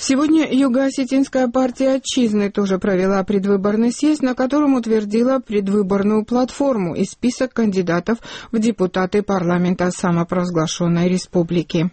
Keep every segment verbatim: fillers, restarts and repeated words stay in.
Сегодня Юго-Осетинская партия Отчизны тоже провела предвыборный съезд, на котором утвердила предвыборную платформу и список кандидатов в депутаты парламента самопровозглашенной республики.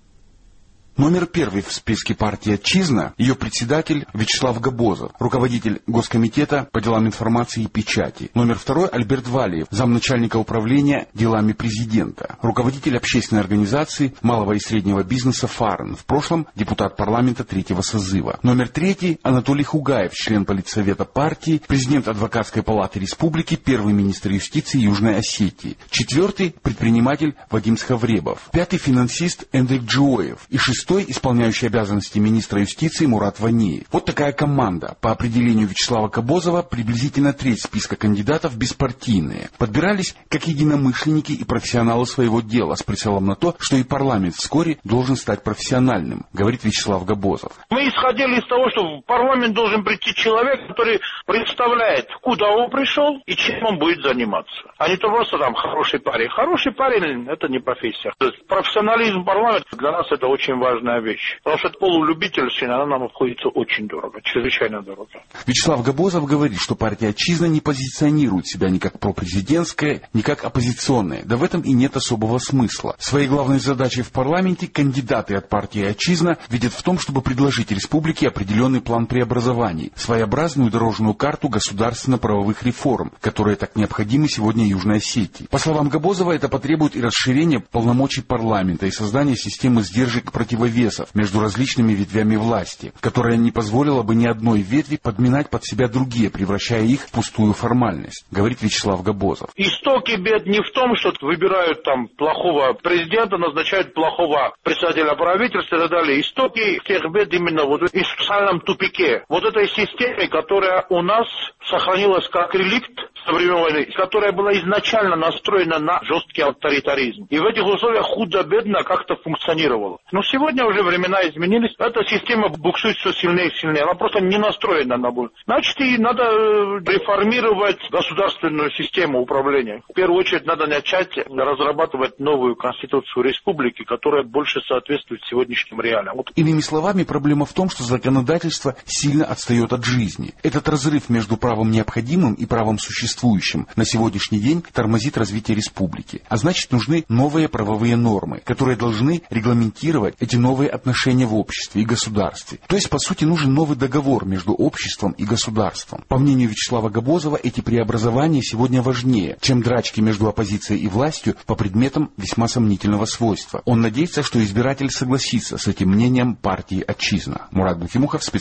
Номер первый в списке партии «Отчизна» — ее председатель Вячеслав Габозов, руководитель Госкомитета по делам информации и печати. Номер второй — Альберт Валиев, замначальника управления делами президента, руководитель общественной организации малого и среднего бизнеса «Фарен», в прошлом депутат парламента третьего созыва. Номер третий — Анатолий Хугаев, член политсовета партии, президент адвокатской палаты республики, первый министр юстиции Южной Осетии. Четвертый — предприниматель Вадим Схавребов. Пятый — финансист Эндрик Джиоев. И шестой Шестой — исполняющий обязанности министра юстиции Мурат Ваниев. Вот такая команда. По определению Вячеслава Габозова, приблизительно треть списка кандидатов беспартийные. Подбирались как единомышленники и профессионалы своего дела, с прицелом на то, что и парламент вскоре должен стать профессиональным, говорит Вячеслав Габозов. Мы исходили из того, что в парламент должен прийти человек, который представляет, куда он пришел и чем он будет заниматься. А не то просто там хороший парень. Хороший парень — это не профессия. То есть профессионализм парламента для нас — это очень важно. Важная вещь. Потому что это полулюбительщина, она нам обходится очень дорого, чрезвычайно дорого. Вячеслав Габозов говорит, что партия «Отчизна» не позиционирует себя ни как пропрезидентская, ни как оппозиционная. Да в этом и нет особого смысла. Своей главной задачей в парламенте кандидаты от партии «Отчизна» видят в том, чтобы предложить республике определенный план преобразований, своеобразную дорожную карту государственно-правовых реформ, которые так необходимы сегодня Южной Осетии. По словам Габозова, это потребует и расширения полномочий парламента, и создания системы сдержек против весов между различными ветвями власти, которая не позволила бы ни одной ветви подминать под себя другие, превращая их в пустую формальность, говорит Вячеслав Габозов. Истоки бед не в том, что выбирают там плохого президента, назначают плохого председателя правительства и так далее. Истоки тех бед именно вот в социальном тупике. Вот этой системе, которая у нас сохранилась как реликт со времен войны, которая была изначально настроена на жесткий авторитаризм. И в этих условиях худо-бедно как-то функционировала. Но сегодня уже времена изменились. Эта система буксует все сильнее и сильнее. Она просто не настроена на боль. Значит, и надо реформировать государственную систему управления. В первую очередь надо начать разрабатывать новую конституцию республики, которая больше соответствует сегодняшним реалиям. Вот. Иными словами, проблема в том, что законодательство сильно отстает от жизни. Этот разрыв между правом необходимым и правом существующим на сегодняшний день тормозит развитие республики. А значит, нужны новые правовые нормы, которые должны регламентировать эти новые отношения в обществе и государстве. То есть, по сути, нужен новый договор между обществом и государством. По мнению Вячеслава Габозова, эти преобразования сегодня важнее, чем драчки между оппозицией и властью по предметам весьма сомнительного свойства. Он надеется, что избиратель согласится с этим мнением партии «Отчизна». Мурат Бухимухов, специально.